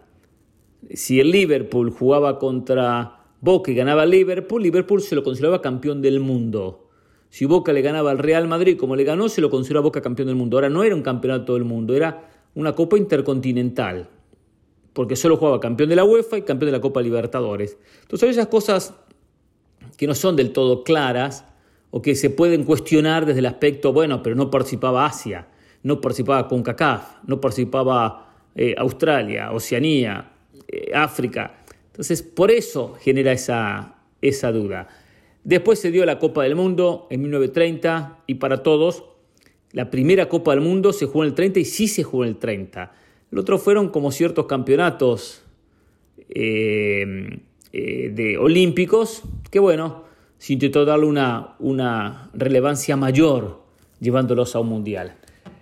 Si el Liverpool jugaba contra Boca y ganaba el Liverpool, Liverpool se lo consideraba campeón del mundo. Si Boca le ganaba al Real Madrid como le ganó, se lo consideraba Boca campeón del mundo. Ahora no era un campeonato del mundo, era una Copa Intercontinental, porque solo jugaba campeón de la UEFA y campeón de la Copa Libertadores. Entonces, esas cosas que no son del todo claras o que se pueden cuestionar desde el aspecto, bueno, pero no participaba Asia, no participaba CONCACAF, no participaba eh, Australia, Oceanía, eh, África. Entonces, por eso genera esa, esa duda. Después se dio la Copa del Mundo en mil novecientos treinta y para todos, la primera Copa del Mundo se jugó en el treinta y sí se jugó en el treinta. Lo otro fueron como ciertos campeonatos eh, eh, de olímpicos que, bueno, se intentó darle una, una relevancia mayor llevándolos a un mundial,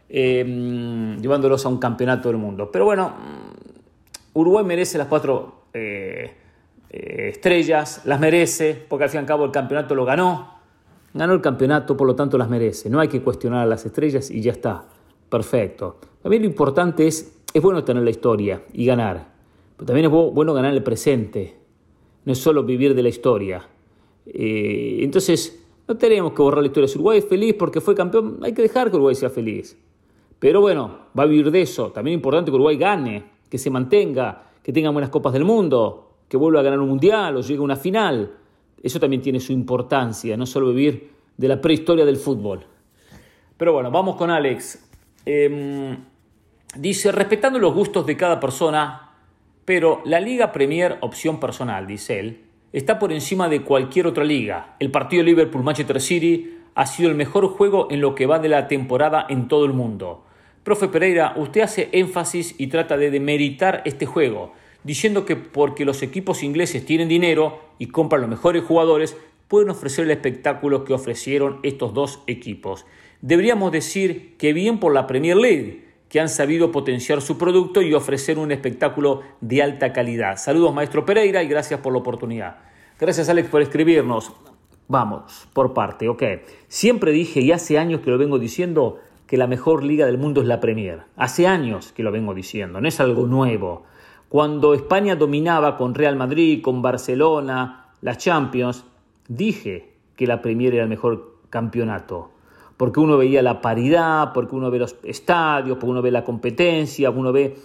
eh, llevándolos a un campeonato del mundo. Pero bueno, Uruguay merece las cuatro eh, eh, estrellas, las merece, porque al fin y al cabo el campeonato lo ganó. Ganó el campeonato, por lo tanto las merece. No hay que cuestionar a las estrellas y ya está. Perfecto. También lo importante es Es bueno tener la historia y ganar, pero también es bueno ganar el presente, no es solo vivir de la historia. Eh, entonces, no tenemos que borrar la historia. Si Uruguay es feliz porque fue campeón, hay que dejar que Uruguay sea feliz. Pero bueno, va a vivir de eso. También es importante que Uruguay gane, que se mantenga, que tenga buenas copas del mundo, que vuelva a ganar un mundial o llegue a una final. Eso también tiene su importancia, no solo vivir de la prehistoria del fútbol. Pero bueno, vamos con Alex. Eh, Dice, respetando los gustos de cada persona, pero la Liga Premier, opción personal, dice él, está por encima de cualquier otra liga. El partido Liverpool-Manchester City ha sido el mejor juego en lo que va de la temporada en todo el mundo. Profe Pereira, usted hace énfasis y trata de demeritar este juego, diciendo que porque los equipos ingleses tienen dinero y compran los mejores jugadores, pueden ofrecer el espectáculo que ofrecieron estos dos equipos. Deberíamos decir que bien por la Premier League, que han sabido potenciar su producto y ofrecer un espectáculo de alta calidad. Saludos, maestro Pereira, y gracias por la oportunidad. Gracias, Alex, por escribirnos. Vamos, por parte, ok. Siempre dije, y hace años que lo vengo diciendo, que la mejor liga del mundo es la Premier. Hace años que lo vengo diciendo, no es algo nuevo. Cuando España dominaba con Real Madrid, con Barcelona, las Champions, dije que la Premier era el mejor campeonato. Porque uno veía la paridad, porque uno ve los estadios, porque uno ve la competencia, uno ve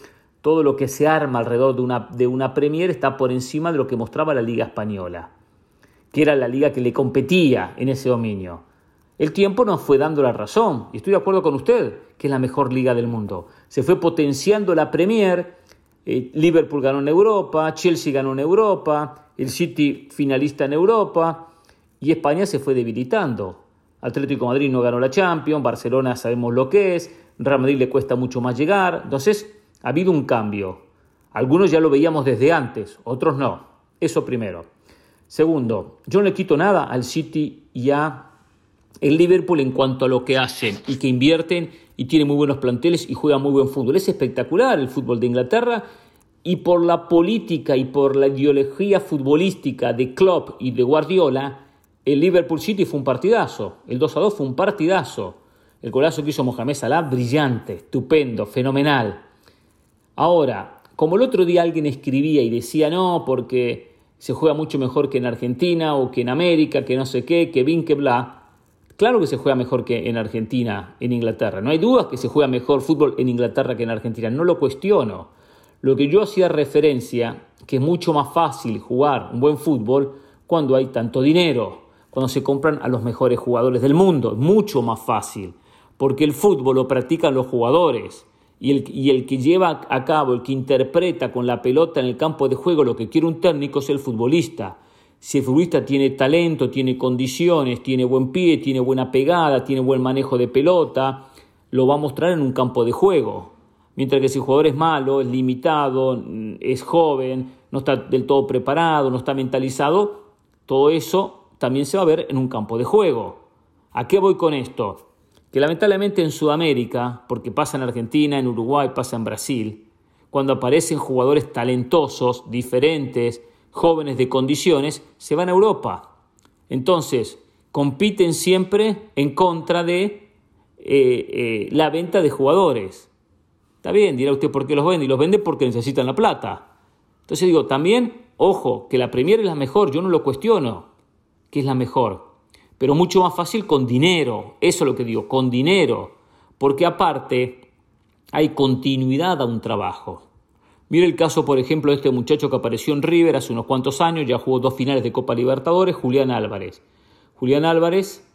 todo lo que se arma alrededor de una, de una Premier está por encima de lo que mostraba la Liga Española, que era la liga que le competía en ese dominio. El tiempo nos fue dando la razón, y estoy de acuerdo con usted, que es la mejor liga del mundo. Se fue potenciando la Premier, eh, Liverpool ganó en Europa, Chelsea ganó en Europa, el City finalista en Europa, y España se fue debilitando. Atlético de Madrid no ganó la Champions, Barcelona sabemos lo que es, Real Madrid le cuesta mucho más llegar, entonces ha habido un cambio. Algunos ya lo veíamos desde antes, otros no. Eso primero. Segundo, yo no le quito nada al City y a el Liverpool en cuanto a lo que hacen y que invierten y tienen muy buenos planteles y juegan muy buen fútbol. Es espectacular el fútbol de Inglaterra, y por la política y por la ideología futbolística de Klopp y de Guardiola, el Liverpool City fue un partidazo. El dos a dos fue un partidazo. El golazo que hizo Mohamed Salah, brillante, estupendo, fenomenal. Ahora, como el otro día alguien escribía y decía no, porque se juega mucho mejor que en Argentina o que en América, que no sé qué, que bin, que bla. Claro que se juega mejor que en Argentina, en Inglaterra. No hay dudas que se juega mejor fútbol en Inglaterra que en Argentina. No lo cuestiono. Lo que yo hacía referencia, que es mucho más fácil jugar un buen fútbol cuando hay tanto dinero, cuando se compran a los mejores jugadores del mundo. Es mucho más fácil, porque el fútbol lo practican los jugadores. Y el, y el que lleva a cabo, el que interpreta con la pelota en el campo de juego lo que quiere un técnico es el futbolista. Si el futbolista tiene talento, tiene condiciones, tiene buen pie, tiene buena pegada, tiene buen manejo de pelota, lo va a mostrar en un campo de juego. Mientras que si el jugador es malo, es limitado, es joven, no está del todo preparado, no está mentalizado, todo eso también se va a ver en un campo de juego. ¿A qué voy con esto? Que lamentablemente en Sudamérica, porque pasa en Argentina, en Uruguay, pasa en Brasil, cuando aparecen jugadores talentosos, diferentes, jóvenes de condiciones, se van a Europa. Entonces, compiten siempre en contra de eh, eh, la venta de jugadores. Está bien, dirá usted por qué los vende, y los vende porque necesitan la plata. Entonces digo, también, ojo, que la Premier es la mejor, yo no lo cuestiono, que es la mejor. Pero mucho más fácil con dinero, eso es lo que digo, con dinero, porque aparte hay continuidad a un trabajo. Mire el caso, por ejemplo, de este muchacho que apareció en River hace unos cuantos años, ya jugó dos finales de Copa Libertadores, Julián Álvarez. Julián Álvarez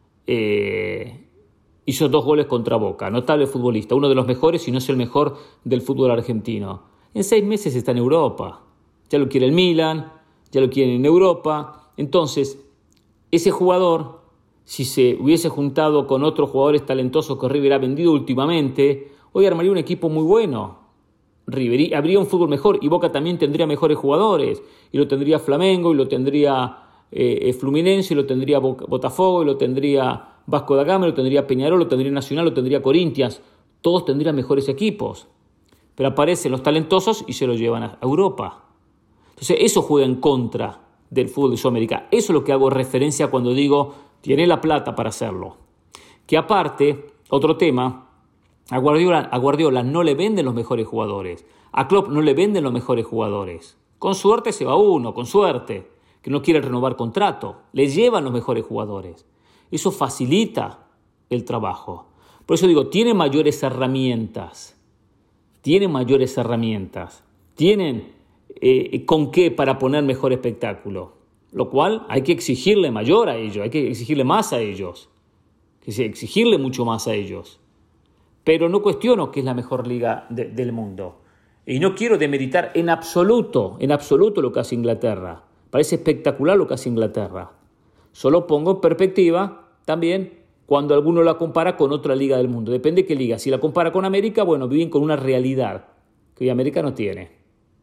eh, hizo dos goles contra Boca, notable futbolista, uno de los mejores, si no es el mejor del fútbol argentino. En seis meses está en Europa, ya lo quiere el Milan, ya lo quieren en Europa, entonces ese jugador, si se hubiese juntado con otros jugadores talentosos que River ha vendido últimamente, hoy armaría un equipo muy bueno. River habría un fútbol mejor y Boca también tendría mejores jugadores. Y lo tendría Flamengo, y lo tendría eh, Fluminense, y lo tendría Botafogo, y lo tendría Vasco da Gama, y lo tendría Peñarol, lo tendría Nacional, lo tendría Corinthians. Todos tendrían mejores equipos. Pero aparecen los talentosos y se los llevan a Europa. Entonces eso juega en contra del fútbol de Sudamérica. Eso es lo que hago referencia cuando digo, tiene la plata para hacerlo. Que aparte, otro tema, a Guardiola, a Guardiola no le venden los mejores jugadores. A Klopp no le venden los mejores jugadores. Con suerte se va uno, con suerte, que no quiere renovar contrato. Le llevan los mejores jugadores. Eso facilita el trabajo. Por eso digo, tiene mayores herramientas. Tienen mayores herramientas. Tienen Eh, con qué para poner mejor espectáculo, lo cual hay que exigirle mayor a ellos, hay que exigirle más a ellos, que se exigirle mucho más a ellos. Pero no cuestiono que es la mejor liga de, del mundo, y no quiero demeritar en absoluto, en absoluto lo que hace Inglaterra. Parece espectacular lo que hace Inglaterra. Solo pongo en perspectiva también cuando alguno la compara con otra liga del mundo. Depende de qué liga. Si la compara con América, bueno, viven con una realidad que hoy América no tiene.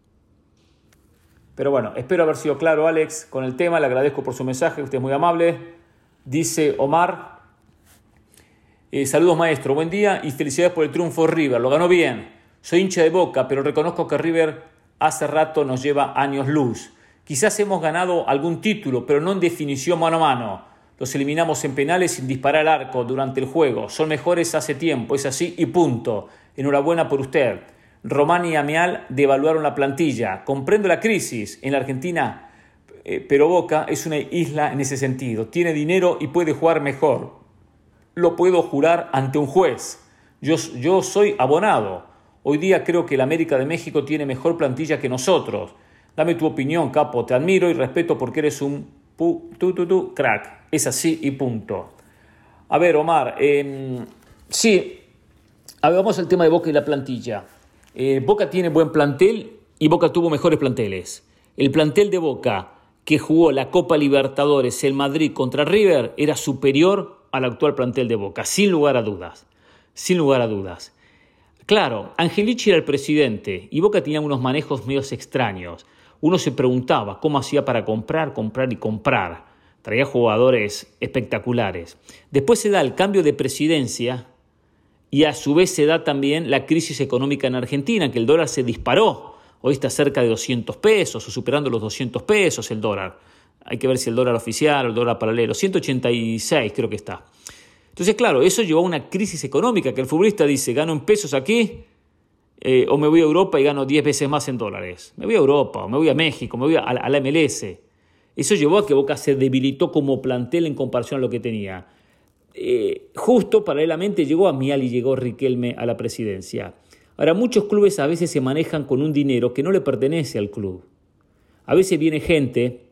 Pero bueno, espero haber sido claro, Alex, con el tema. Le agradezco por su mensaje, usted es muy amable. Dice Omar, eh, saludos maestro, buen día y felicidades por el triunfo de River, lo ganó bien. Soy hincha de Boca, pero reconozco que River hace rato nos lleva años luz. Quizás hemos ganado algún título, pero no en definición mano a mano. Los eliminamos en penales sin disparar al arco durante el juego. Son mejores hace tiempo, es así y punto. Enhorabuena por usted. Román y Amial devaluaron la plantilla. Comprendo la crisis en la Argentina, eh, pero Boca es una isla en ese sentido. Tiene dinero y puede jugar mejor. Lo puedo jurar ante un juez. Yo, yo soy abonado. Hoy día creo que el América de México tiene mejor plantilla que nosotros. Dame tu opinión, capo. Te admiro y respeto porque eres un pu, tu, tu, tu, crack. Es así y punto. A ver, Omar. Eh, sí. A ver, vamos al tema de Boca y la plantilla. Eh, Boca tiene buen plantel y Boca tuvo mejores planteles. El plantel de Boca que jugó la Copa Libertadores, el Madrid contra River, era superior al actual plantel de Boca, sin lugar a dudas. Sin lugar a dudas. Claro, Angelici era el presidente y Boca tenía unos manejos medios extraños. Uno se preguntaba cómo hacía para comprar, comprar y comprar. Traía jugadores espectaculares. Después se da el cambio de presidencia y a su vez se da también la crisis económica en Argentina, que el dólar se disparó. Hoy está cerca de doscientos pesos o superando los doscientos pesos el dólar. Hay que ver si el dólar oficial o el dólar paralelo. ciento ochenta y seis creo que está. Entonces, claro, eso llevó a una crisis económica que el futbolista dice, gano en pesos aquí eh, o me voy a Europa y gano diez veces más en dólares. Me voy a Europa o me voy a México, me voy a, a la M L S. Eso llevó a que Boca se debilitó como plantel en comparación a lo que tenía. Eh, justo paralelamente llegó a Mial y llegó Riquelme a la presidencia. Ahora, muchos clubes a veces se manejan con un dinero que no le pertenece al club. A veces viene gente,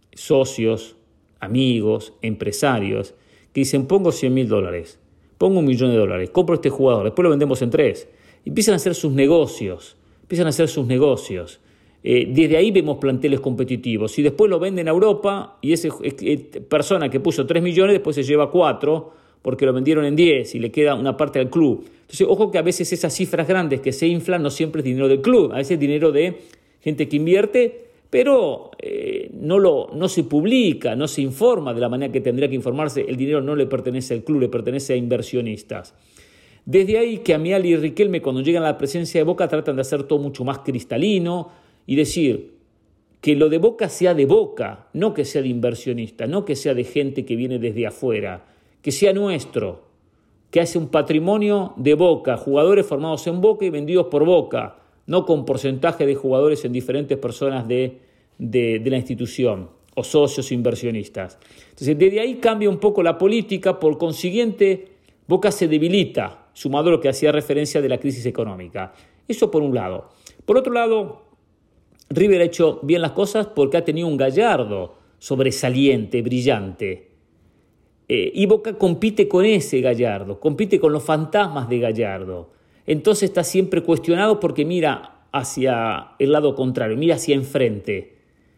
socios, amigos, empresarios, que dicen, pongo cien mil dólares, pongo un millón de dólares, compro este jugador, después lo vendemos en tres. Y empiezan a hacer sus negocios, empiezan a hacer sus negocios. Eh, desde ahí vemos planteles competitivos. Y después lo venden a Europa y esa eh, persona que puso tres millones después se lleva cuatro porque lo vendieron en diez y le queda una parte al club. Entonces, ojo que a veces esas cifras grandes que se inflan no siempre es dinero del club, a veces es dinero de gente que invierte, pero eh, no, lo, no se publica, no se informa de la manera que tendría que informarse. El dinero no le pertenece al club, le pertenece a inversionistas. Desde ahí que Amial y Riquelme, cuando llegan a la presencia de Boca, tratan de hacer todo mucho más cristalino y decir que lo de Boca sea de Boca, no que sea de inversionistas, no que sea de gente que viene desde afuera, que sea nuestro, que hace un patrimonio de Boca, jugadores formados en Boca y vendidos por Boca, no con porcentaje de jugadores en diferentes personas de, de, de la institución, o socios inversionistas. Entonces, desde ahí cambia un poco la política, por consiguiente, Boca se debilita, sumado a lo que hacía referencia de la crisis económica. Eso por un lado. Por otro lado, River ha hecho bien las cosas porque ha tenido un Gallardo sobresaliente, brillante. Eh, y Boca compite con ese Gallardo, compite con los fantasmas de Gallardo. Entonces está siempre cuestionado porque mira hacia el lado contrario, mira hacia enfrente.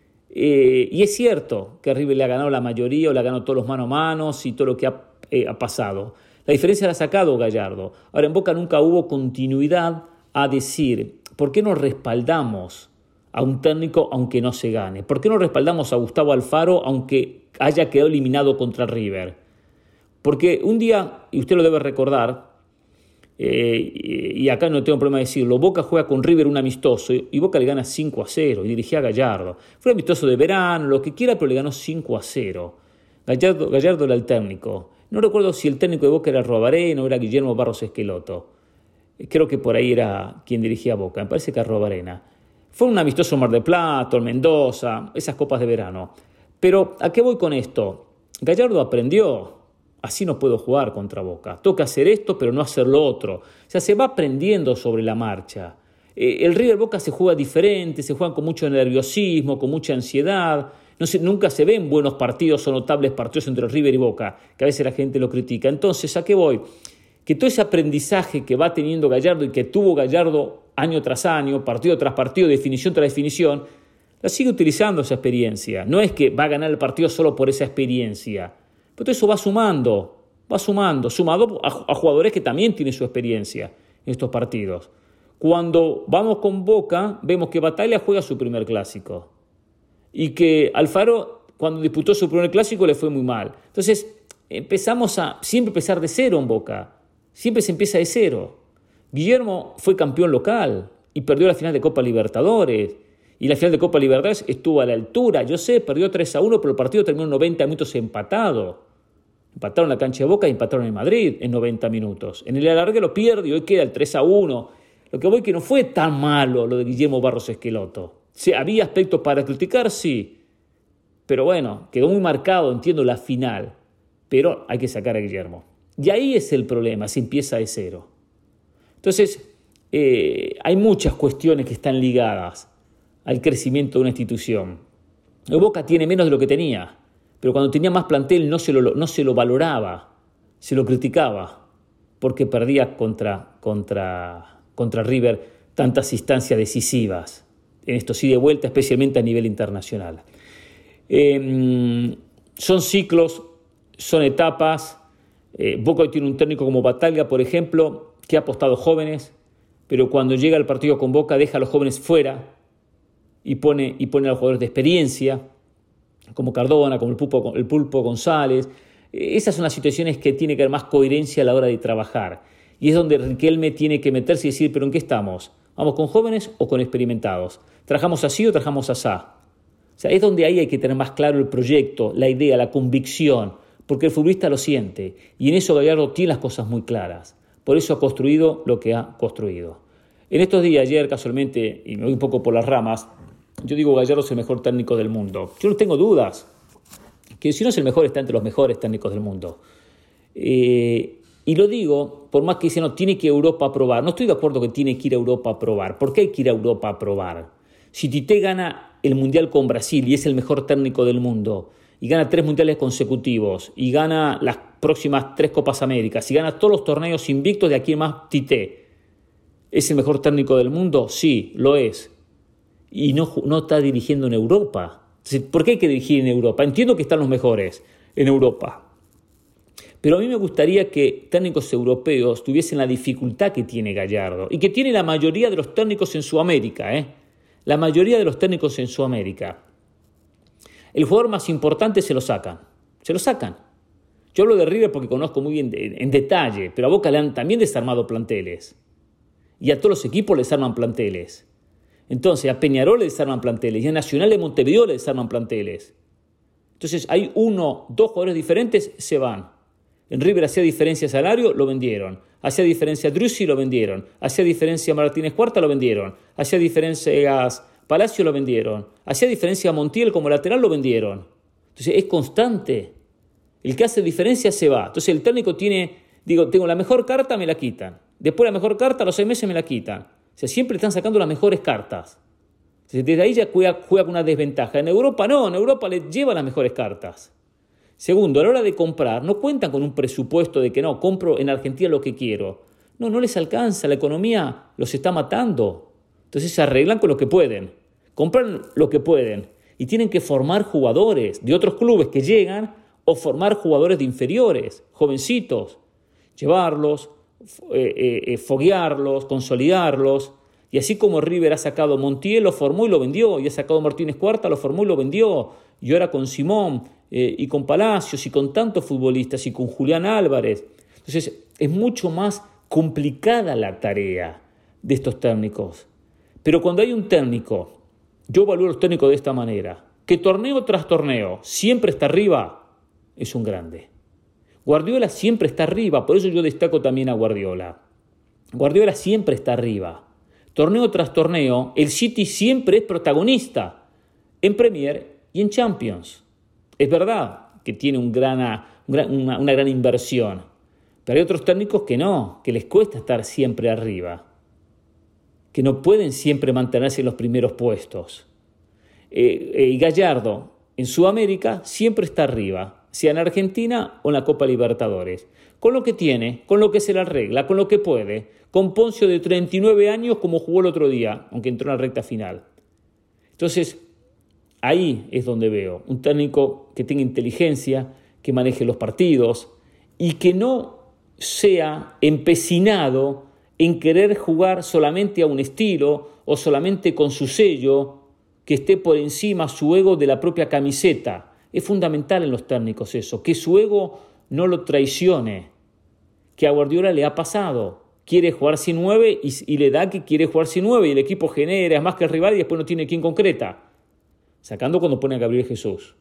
Eh, y es cierto que River le ha ganado la mayoría o le ha ganado todos los mano a manos y todo lo que ha, eh, ha pasado. La diferencia la ha sacado Gallardo. Ahora, en Boca nunca hubo continuidad a decir, ¿por qué no respaldamos a un técnico aunque no se gane? ¿Por qué no respaldamos a Gustavo Alfaro aunque haya quedado eliminado contra River? Porque un día, y usted lo debe recordar, eh, y acá no tengo problema de decirlo, Boca juega con River un amistoso y Boca le gana cinco a cero y dirigía a Gallardo. Fue un amistoso de verano, lo que quiera, pero le ganó cinco a cero. Gallardo, Gallardo era el técnico. No recuerdo si el técnico de Boca era Arruabarrena o era Guillermo Barros Esqueloto. Creo que por ahí era quien dirigía a Boca, me parece que Arruabarrena. Fue un amistoso en Mar del Plata, en Mendoza, esas copas de verano. Pero, ¿a qué voy con esto? Gallardo aprendió. Así no puedo jugar contra Boca. Toca hacer esto, pero no hacer lo otro. O sea, se va aprendiendo sobre la marcha. Eh, el River Boca se juega diferente, se juega con mucho nerviosismo, con mucha ansiedad. No se, nunca se ven buenos partidos o notables partidos entre River y Boca, que a veces la gente lo critica. Entonces, ¿a qué voy? Que todo ese aprendizaje que va teniendo Gallardo y que tuvo Gallardo año tras año, partido tras partido, definición tras definición, la sigue utilizando esa experiencia. No es que va a ganar el partido solo por esa experiencia. Pero todo eso va sumando, va sumando, sumado a, a jugadores que también tienen su experiencia en estos partidos. Cuando vamos con Boca, vemos que Bataglia juega su primer clásico y que Alfaro, cuando disputó su primer clásico, le fue muy mal. Entonces, empezamos a siempre empezar de cero en Boca. Siempre se empieza de cero. Guillermo fue campeón local y perdió la final de Copa Libertadores. Y la final de Copa Libertadores estuvo a la altura. Yo sé, perdió tres a uno, pero el partido terminó en noventa minutos empatado. Empataron la cancha de Boca y empataron en Madrid en noventa minutos. En el alargue lo pierde y hoy queda el tres a uno. Lo que voy es que no fue tan malo lo de Guillermo Barros Esqueloto. Sí, había aspectos para criticar, sí. Pero bueno, quedó muy marcado, entiendo, la final. Pero hay que sacar a Guillermo. Y ahí es el problema, se empieza de cero. Entonces, eh, hay muchas cuestiones que están ligadas al crecimiento de una institución. El Boca tiene menos de lo que tenía, pero cuando tenía más plantel no se lo, no se lo valoraba, se lo criticaba, porque perdía contra, contra, contra River tantas instancias decisivas, en esto sí de vuelta, especialmente a nivel internacional. Eh, son ciclos, son etapas. Eh, Boca hoy tiene un técnico como Bataglia, por ejemplo, que ha apostado jóvenes, pero cuando llega al partido con Boca deja a los jóvenes fuera y pone, y pone a los jugadores de experiencia, como Cardona, como el Pulpo, el Pulpo González. Eh, esas son las situaciones que tiene que haber más coherencia a la hora de trabajar. Y es donde Riquelme tiene que meterse y decir, ¿pero en qué estamos? ¿Vamos con jóvenes o con experimentados? ¿Trabajamos así o trabajamos asá? O sea, es donde ahí hay que tener más claro el proyecto, la idea, la convicción, porque el futbolista lo siente. Y en eso Gallardo tiene las cosas muy claras. Por eso ha construido lo que ha construido. En estos días, ayer casualmente, y me voy un poco por las ramas, yo digo Gallardo es el mejor técnico del mundo. Yo no tengo dudas que si no es el mejor, está entre los mejores técnicos del mundo. Eh, y lo digo, por más que dicen, no, tiene que ir a Europa a probar. No estoy de acuerdo que tiene que ir a Europa a probar. ¿Por qué hay que ir a Europa a probar? Si Tite gana el Mundial con Brasil y es el mejor técnico del mundo, y gana tres mundiales consecutivos, y gana las próximas tres Copas Américas, y gana todos los torneos invictos de aquí en más Tite, ¿es el mejor técnico del mundo? Sí, lo es. Y no, no está dirigiendo en Europa. ¿Por qué hay que dirigir en Europa? Entiendo que están los mejores en Europa. Pero a mí me gustaría que técnicos europeos tuviesen la dificultad que tiene Gallardo y que tiene la mayoría de los técnicos en Sudamérica, ¿eh? La mayoría de los técnicos en Sudamérica. El jugador más importante se lo sacan. Se lo sacan. Yo hablo de River porque conozco muy bien de, en detalle, pero a Boca le han también desarmado planteles. Y a todos los equipos les arman planteles. Entonces, a Peñarol le desarman planteles y a Nacional de Montevideo le desarman planteles. Entonces, hay uno, dos jugadores diferentes, se van. En River hacía diferencia salario, lo vendieron. Hacía diferencia Drussi, lo vendieron. Hacía diferencia Martínez Cuarta, lo vendieron. Hacía diferencias Palacio, lo vendieron. Hacía diferencia Montiel como lateral, lo vendieron. Entonces, es constante. El que hace diferencia se va. Entonces, el técnico tiene, digo, tengo la mejor carta, me la quitan. Después la mejor carta, a los seis meses me la quitan. O sea, siempre están sacando las mejores cartas. Desde ahí ya juega, juega con una desventaja. En Europa no, en Europa le lleva las mejores cartas. Segundo, a la hora de comprar, no cuentan con un presupuesto de que no, compro en Argentina lo que quiero. No, no les alcanza, la economía los está matando. Entonces se arreglan con lo que pueden. Compran lo que pueden. Y tienen que formar jugadores de otros clubes que llegan o formar jugadores de inferiores, jovencitos. Llevarlos, eh, eh, foguearlos, consolidarlos. Y así como River ha sacado Montiel, lo formó y lo vendió. Y ha sacado Martínez Cuarta, lo formó y lo vendió. Y ahora con Simón eh, y con Palacios y con tantos futbolistas y con Julián Álvarez. Entonces es mucho más complicada la tarea de estos técnicos. Pero cuando hay un técnico, yo evalúo a los técnicos de esta manera, que torneo tras torneo siempre está arriba, es un grande. Guardiola siempre está arriba, por eso yo destaco también a Guardiola. Guardiola siempre está arriba. Torneo tras torneo, el City siempre es protagonista en Premier y en Champions. Es verdad que tiene un gran, una, una gran inversión, pero hay otros técnicos que no, que les cuesta estar siempre arriba, que no pueden siempre mantenerse en los primeros puestos. Eh, eh, y Gallardo, en Sudamérica, siempre está arriba, sea en Argentina o en la Copa Libertadores, con lo que tiene, con lo que se le arregla, con lo que puede, con Poncio de treinta y nueve años como jugó el otro día, aunque entró en la recta final. Entonces, ahí es donde veo un técnico que tenga inteligencia, que maneje los partidos y que no sea empecinado en querer jugar solamente a un estilo o solamente con su sello, que esté por encima su ego de la propia camiseta. Es fundamental en los técnicos eso, que su ego no lo traicione, que a Guardiola le ha pasado. Quiere jugar sin nueve y, y le da que quiere jugar sin nueve y el equipo genera, es más que el rival y después no tiene quien concreta. Sacando cuando pone a Gabriel Jesús.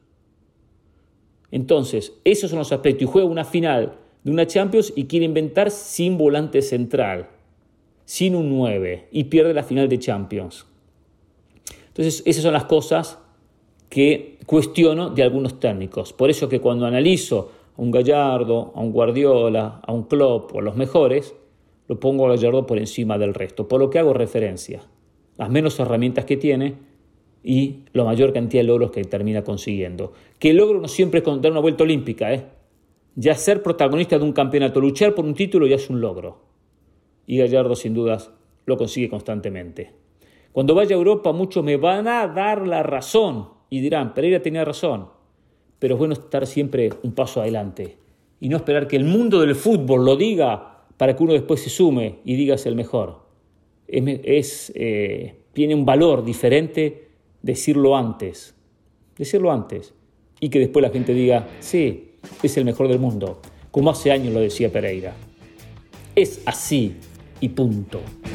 Entonces, esos son los aspectos. Y juega una final de una Champions y quiere inventar sin volante central, sin un nueve, y pierde la final de Champions. Entonces, esas son las cosas que cuestiono de algunos técnicos. Por eso que cuando analizo a un Gallardo, a un Guardiola, a un Klopp o a los mejores, lo pongo a Gallardo por encima del resto, por lo que hago referencia. Las menos herramientas que tiene y la mayor cantidad de logros que termina consiguiendo. Que el logro no siempre es dar una vuelta olímpica, ¿eh? Ya ser protagonista de un campeonato, luchar por un título ya es un logro. Y Gallardo sin dudas lo consigue constantemente. Cuando vaya a Europa muchos me van a dar la razón y dirán, Pereira tenía razón. Pero es bueno estar siempre un paso adelante y no esperar que el mundo del fútbol lo diga para que uno después se sume y diga es el mejor. Es, es, eh, tiene un valor diferente decirlo antes, decirlo antes y que después la gente diga, sí, es el mejor del mundo, como hace años lo decía Pereira. Es así y punto.